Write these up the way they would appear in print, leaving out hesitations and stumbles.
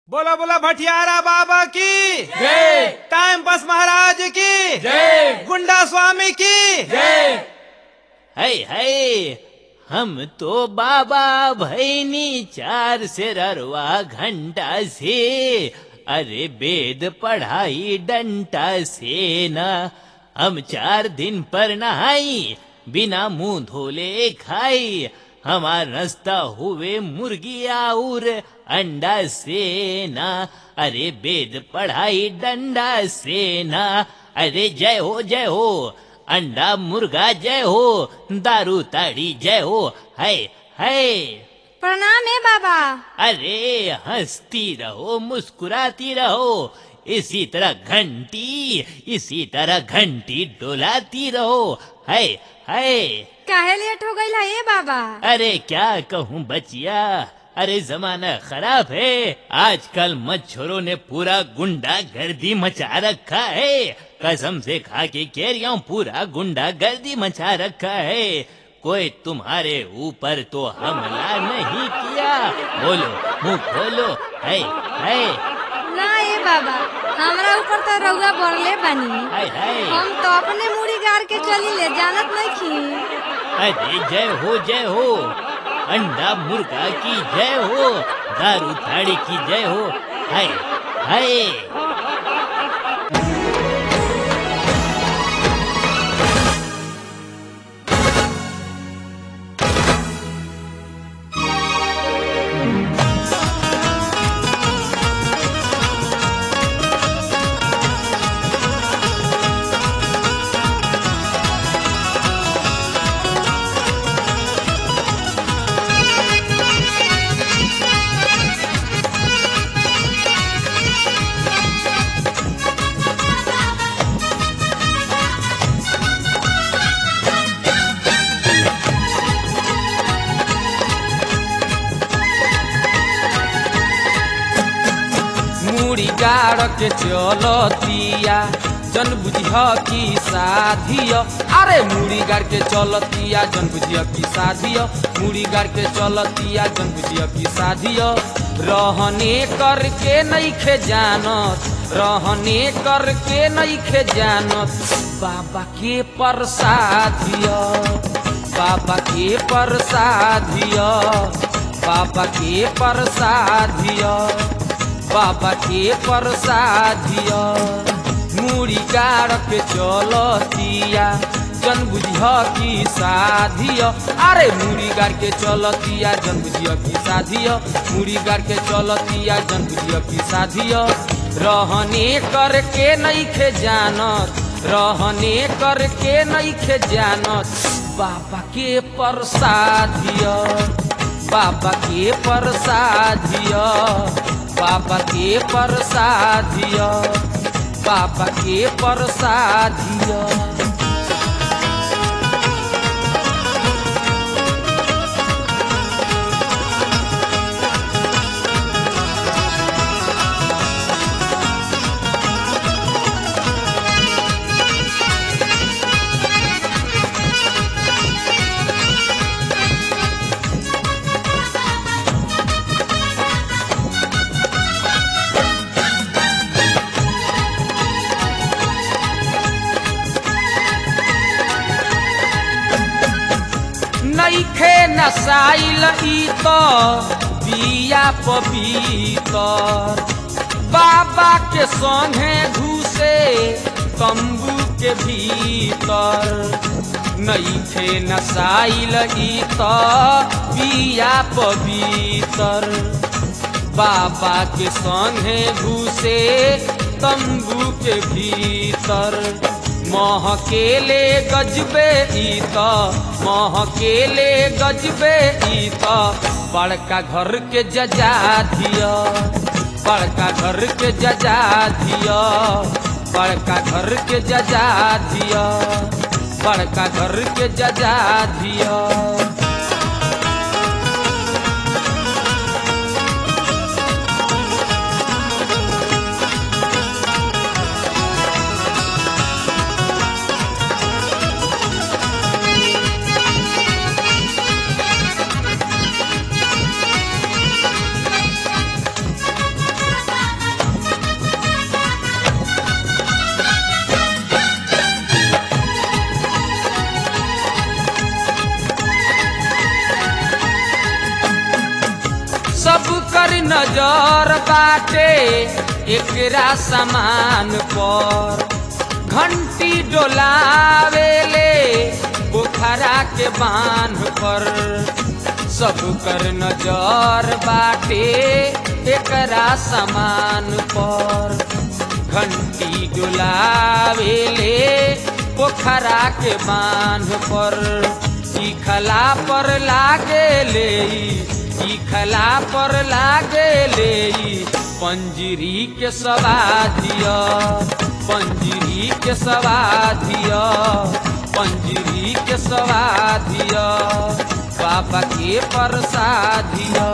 बोला बोला भटियारा बाबा की जय। टाइम पास महाराज की जय। गुंडा स्वामी की जय। है हम तो बाबा भैनी 4 से ररवा घंटा से अरे वेद पढ़ाई डंटा से न हम 4 दिन पर नहाई बिना मुंह धोले खाई हमार रास्ता हुए मुर्गी और अंडा से ना अरे वेद पढ़ाई डंडा से ना अरे जय हो अंडा मुर्गा जय हो दारू ताड़ी जय हो है प्रणाम है बाबा। अरे हंसती रहो मुस्कुराती रहो इसी तरह घंटी डोलाती रहो है काहे लेट हो गई है बाबा? अरे क्या कहूँ बचिया, अरे जमाना खराब है। आजकल मच्छरों ने पूरा गुंडा गर्दी मचा रखा है। कसम से खा के कह रही हूँ, पूरा गुंडा गर्दी मचा रखा है। कोई तुम्हारे ऊपर तो हमला नहीं किया? बोलो मुँह खोलो। है ना ये बाबा, हमरा ऊपर तो रउआ बरले बानी। हम तो अपने मुड़ी गार के चली ले, जानत नहीं की। अरे जय हो अंडा मुर्गा की जय हो, दारू ताड़ी की जय हो। है मुड़ी गाड़ के चलतिया जन बुझिया की साधिया। अरे मुड़ी गाड़ के चलतिया जन बुझिया की साधिया। मुड़ी गाड़ के चलतिया जन बुझिया की साधिया। रहने करके नहीं खे जानत, रहने करके नहीं खे जानत। बाबा के प्रसादिया, बाबा के प्रसादिया, बाबा के प्रसादिया, बाबा के प्रसादिया। मुड़ी गाड़ के चलतिया जन बुझिया की साधिया। अरे मुड़ी गाड़ के चलतिया जन बुझिया की साधिया। मुड़ी गाड़ के चलतिया जन बुझिया की साधिया। रहने करके नहीं खे जानत, रहने करके नहीं खे जानत। बाबा के प्रसादिया, बाबा के प्रसादिया, बाबा के प्रसादिया, बाबा के प्रसादिया। नइखे नसाइल ई तो बिया पवितर। बाबा के संगे घुसे तंबू के भीतर। नइखे नसाइल ई तो बिया पवितर। बाबा के संगे घुसे तंबू के भीतर। महकेले गजबे ईता, महकेले गजबे ईता। बड़का घर के जजा दिया, बड़का घर के जजा दिया, बड़का घर के जजा दिया, बड़का घर के जजा दिया। नजर बाटे एकरा सामान पर घंटी डोलावेले पोखरा के बांध पर सब कर नजर बाटे एकरा सामान पर घंटी डोलावेले पोखरा के बांध पर खला पर लागेले खला पर लागेले पंजरी के सवाधिया पंजरी के सवाधिया पंजरी के सवाधिया बाबा के प्रसादिया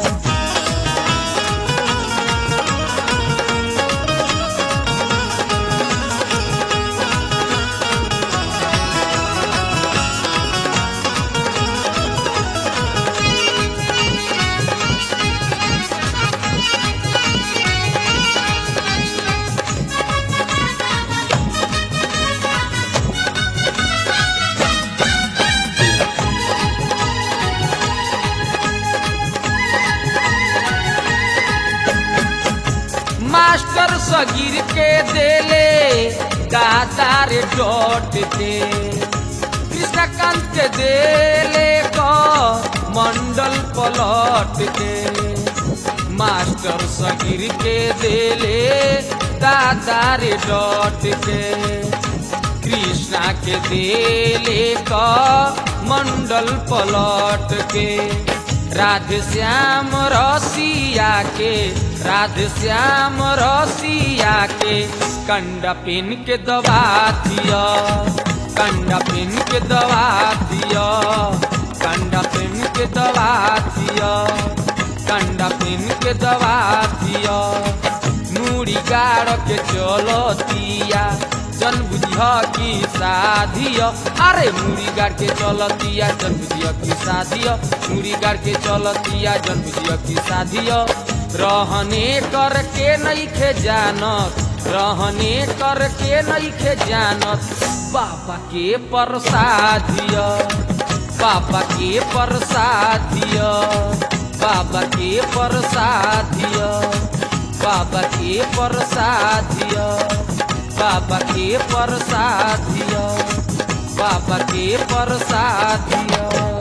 मास्टर सगीर के देले दातार डॉट दे कृष्णकांत के देले को मंडल पलट दे मास्टर सगीर के देले दातार डॉट दे कृष्णा के देले को मंडल पलट के राधे श्याम रसिया के राधे श्याम रसिया के कंडा पिन के दबा दिया कंडा पिन के दबा दिया कंडा पिन के दबा दिया कंडा पिन के दबा दिया नूरी गाड़ के चलो दिया जन बुझिया की साधिया अरे मुड़ी गाड़ के चलतिया जन बुझिया की साधिया मुड़ी गाड़ के चलतिया जन बुझिया की साधिया रहने करके नहीं खे जानत रहने करके नहीं खे जानत बाबा के प्रसादिया बाबा के प्रसादिया बाबा के प्रसादिया बाबा के प्रसादिया बाबा के प्रसादिया बाबा के प्रसादिया।